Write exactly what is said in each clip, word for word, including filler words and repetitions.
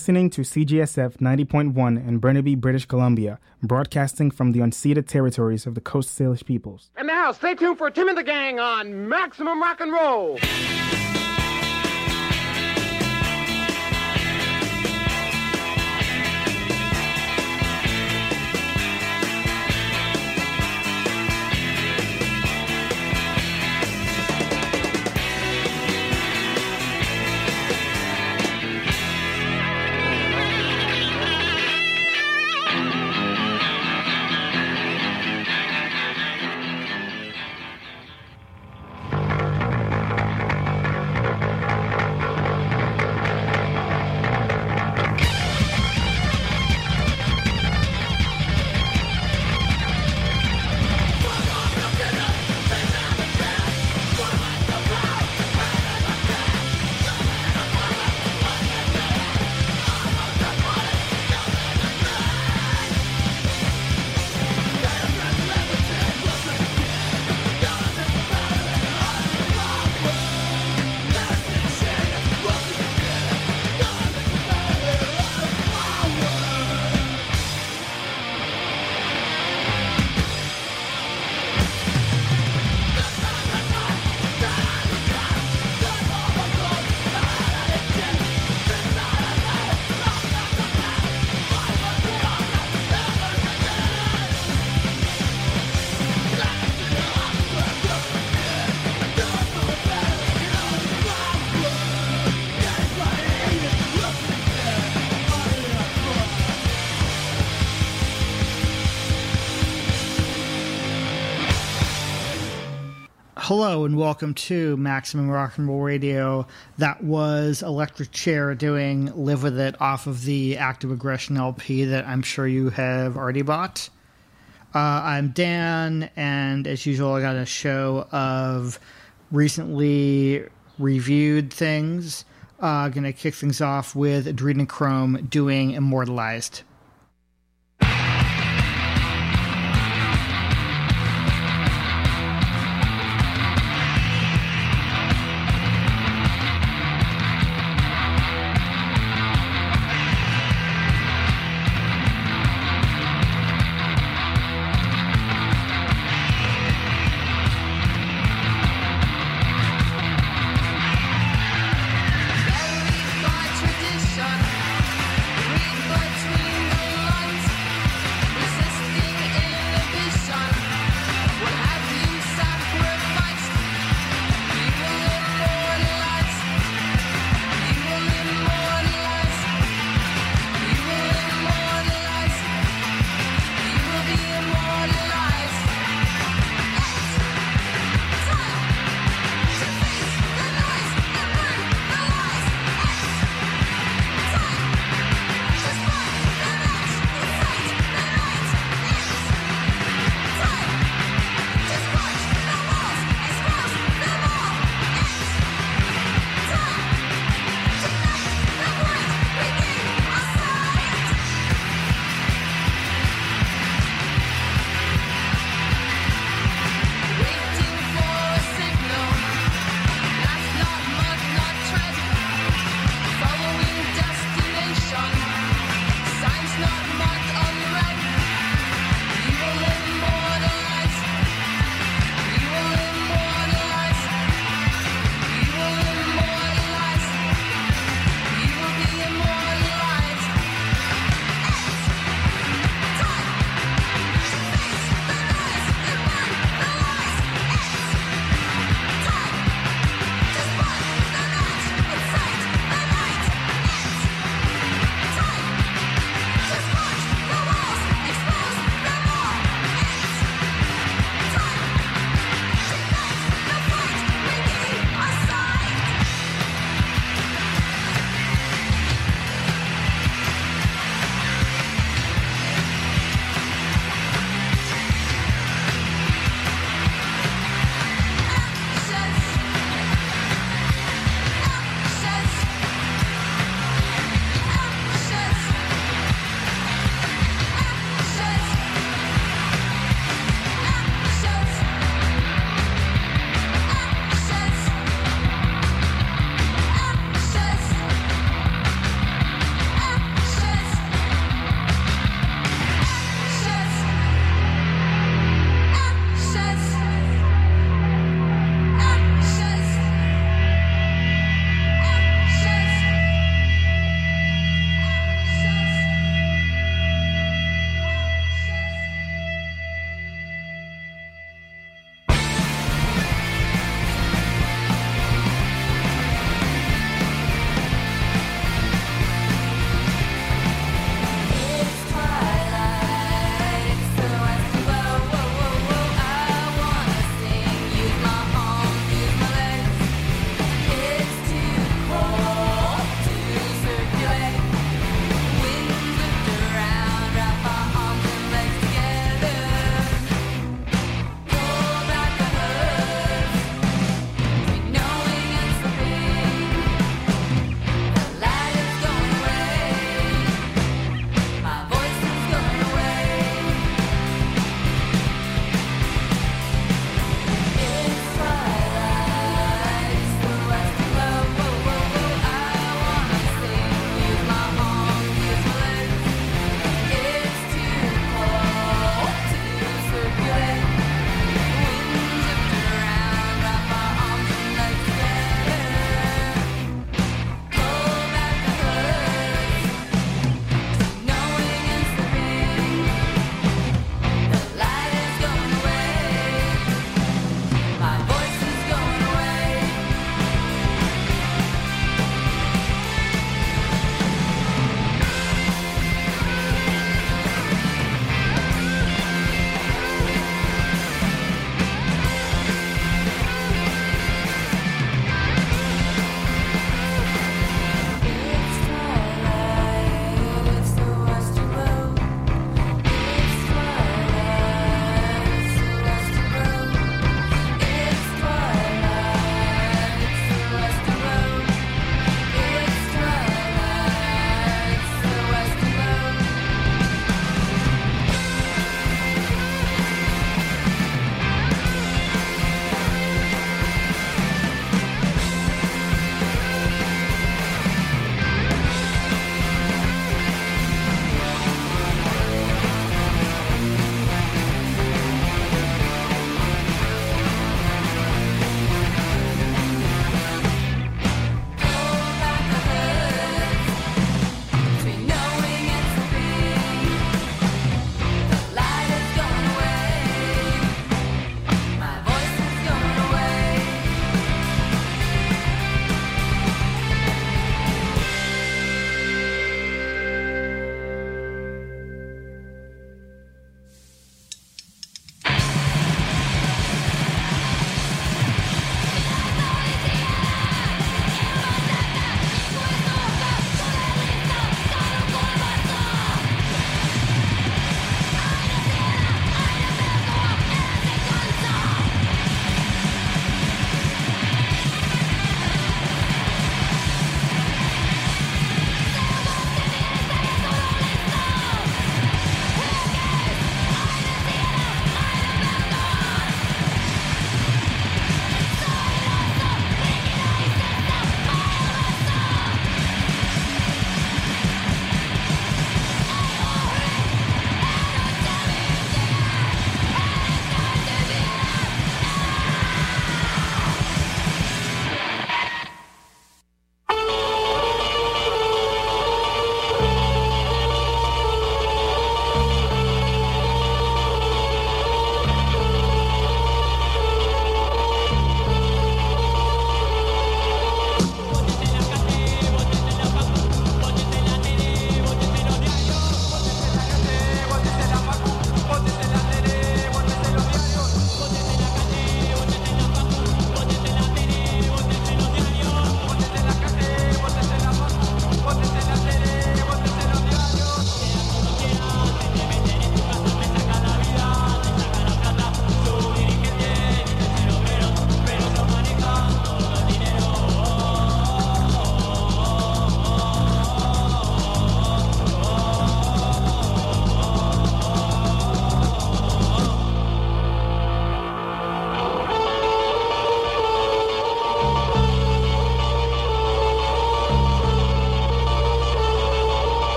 Listening to C G S F ninety point one in Burnaby, British Columbia, broadcasting from the unceded territories of the Coast Salish peoples. And now, stay tuned for Tim and the Gang on Maximum Rock and Roll. Hello and welcome to Maximum Rock and Roll Radio. That was Electric Chair doing Live With It off of the Active Aggression L P that I'm sure you have already bought. Uh, I'm Dan, and as usual, I got a show of recently reviewed things. Uh, gonna kick things off with Adrenochrome doing Immortalized. Tradition, read between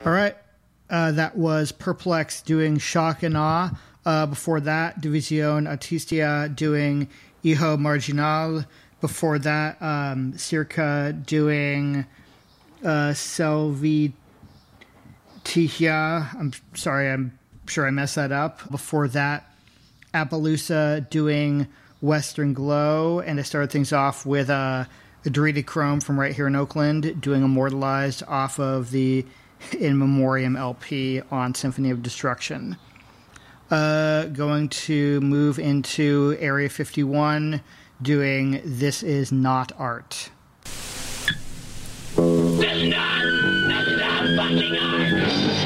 All right. Uh, that was Perplex doing Shock and Awe. Uh, before that, División Artistica doing Hijo Marginal. Before that, um, Circa doing uh, Selvi Tihia. I'm sorry, I'm sure I messed that up. Before that, Appaloosa doing Western Glow. And I started things off with uh, Adrenochrome from right here in Oakland doing Immortalized off of the In Memoriam L P on Symphony of Destruction. Uh, going to move into Area fifty-one, doing This Is Not Art. This is not, this is not fucking art.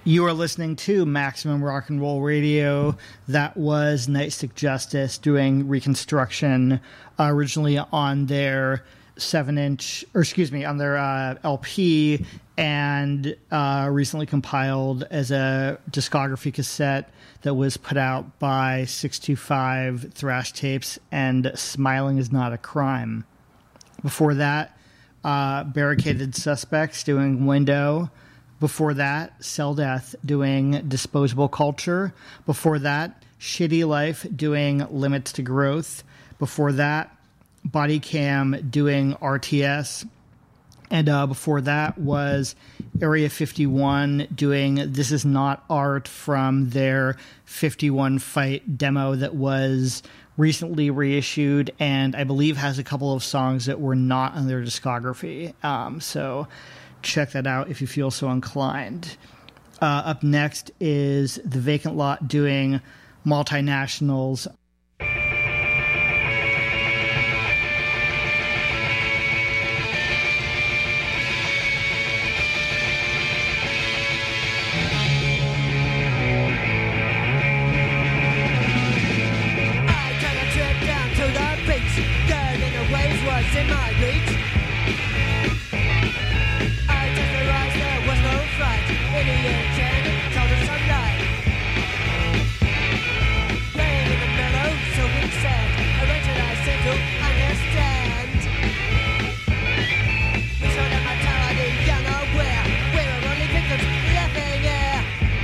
You are listening to Maximum Rock and Roll Radio. That was Nightstick Justice doing Reconstruction, uh, originally on their seven-inch, or excuse me, on their uh, L P, and uh, recently compiled as a discography cassette that was put out by six two five Thrash Tapes and Smiling Is Not a Crime. Before that, uh, Barricaded Suspects doing Window. Before that, Cell Death doing Disposable Culture. Before that, Shitty Life doing Limits to Growth. Before that, Body Cam doing R T S. And uh, before that was Area fifty-one doing This Is Not Art from their fifty-one Fight demo that was recently reissued and I believe has a couple of songs that were not on their discography. Um, so... check that out if you feel so inclined. Uh, up next is The Vacant Lot doing Multinationals. I took a trip down to the beach. Girl in the waves was in my reach. In the enchanted, told us some light. Playing in the mellow, soaking sand. A wretched I seem to understand. We showed at my tower, the young aware. We were only victims, laughing air.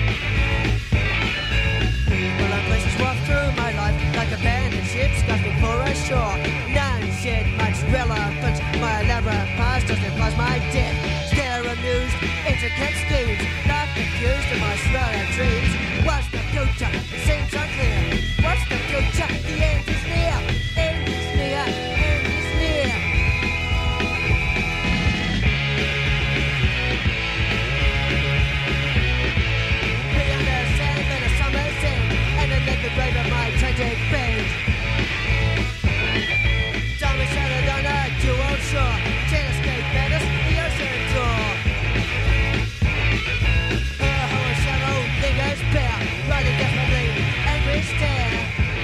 People and places walk through my life like abandoned ships got before a shore. None shed much relevance. My elaborate past doesn't cause my death. Stare amused, intricate schemes. Confused in my swirling dreams. What's the future? It seems unclear. What's the future? The end is near. End is near. End is near. Beyond the sand and the summer's end, and the naked grave of my tragic fate. Zombie shattered on a dual shore. Chain escape batters, the ocean door. Fingers bare, riding desperately, angry stare.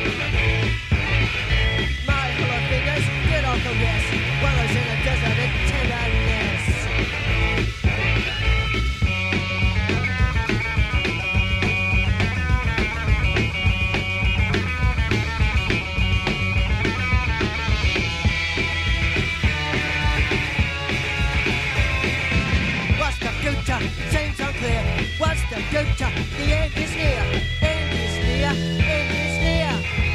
My hollow fingers did all caress, wallows in a desert in tenderness. What's the future? Seems unclear. What's the future? The end is near. End is near. End is near.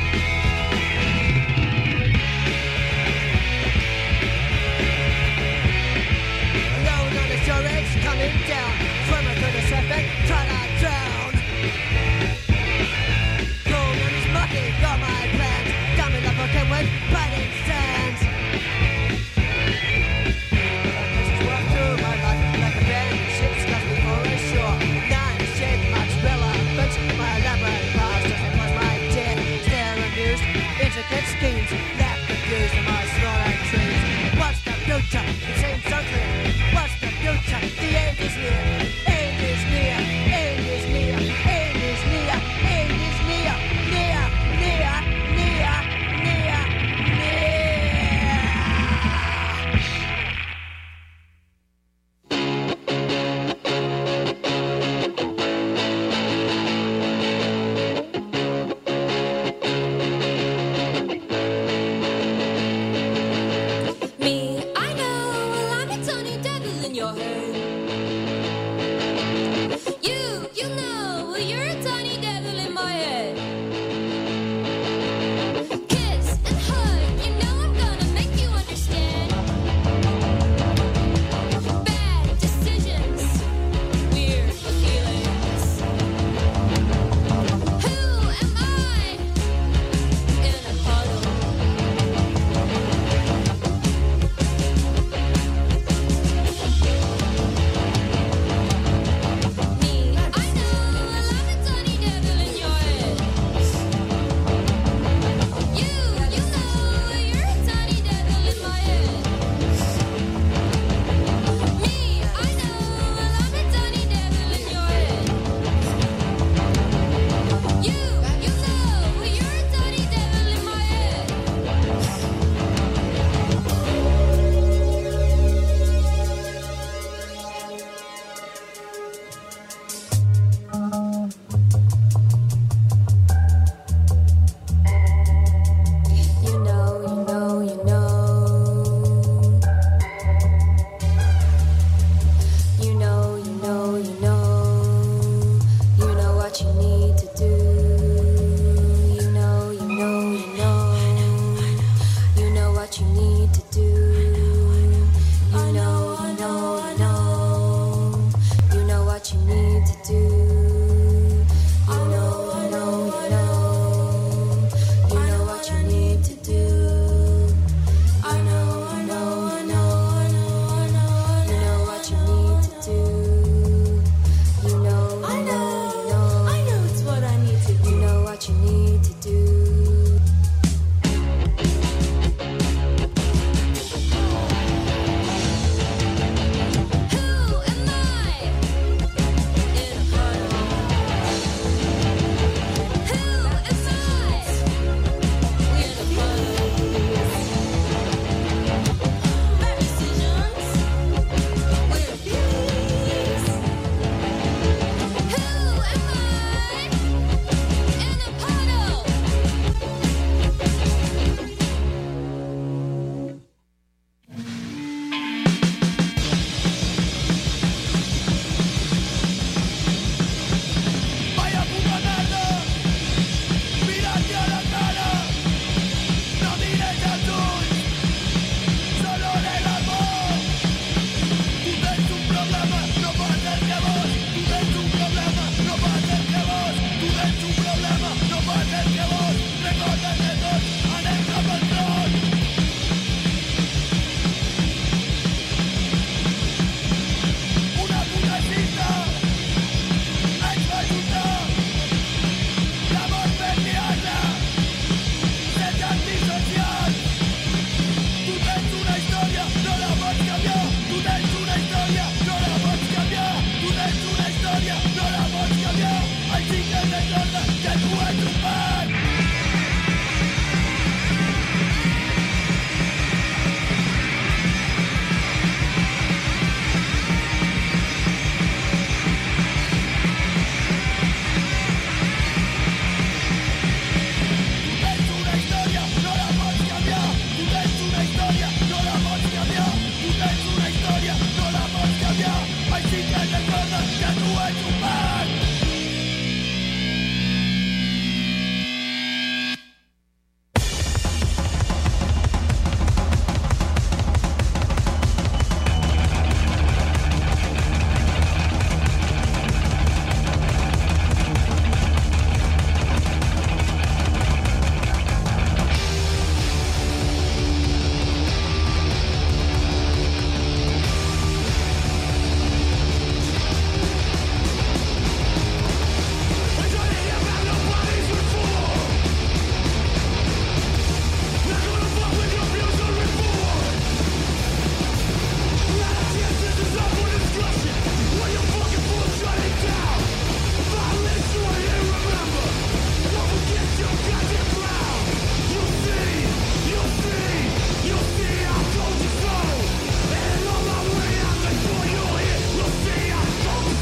Alone on the shore edge, coming down. Swimmer through the serpent, try not drown. Cold and he's mocking all my plans. Dumbing up okay with biting sands. Places walk through my life like abandoned ships got before a shore. My elaborate past doesn't cause my death. Stare amused, intricate schemes. Laugh confused in my snoring dreams. What's the future? It seems unclear. What's the future? The end is near. End is near. what you need.